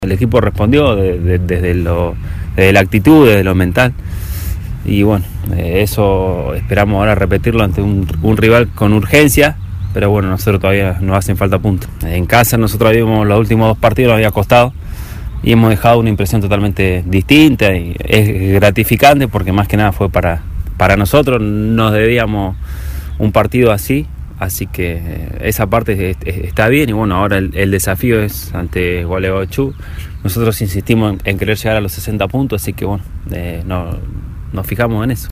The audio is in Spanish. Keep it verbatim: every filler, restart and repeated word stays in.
El equipo respondió de, de, desde, lo, desde la actitud, desde lo mental. Y bueno, eh, eso esperamos ahora repetirlo ante un, un rival con urgencia. Pero bueno, nosotros todavía nos hacen falta puntos. En casa nosotros vimos los últimos dos partidos, nos había costado. Y hemos dejado una impresión totalmente distinta. Y es gratificante porque más que nada fue para, para nosotros. Nos debíamos un partido así. Así que esa parte está bien y bueno, ahora el, el desafío es ante Gualeguaychú. Nosotros insistimos en, en querer llegar a los sesenta puntos, así que bueno, eh, no, nos fijamos en eso.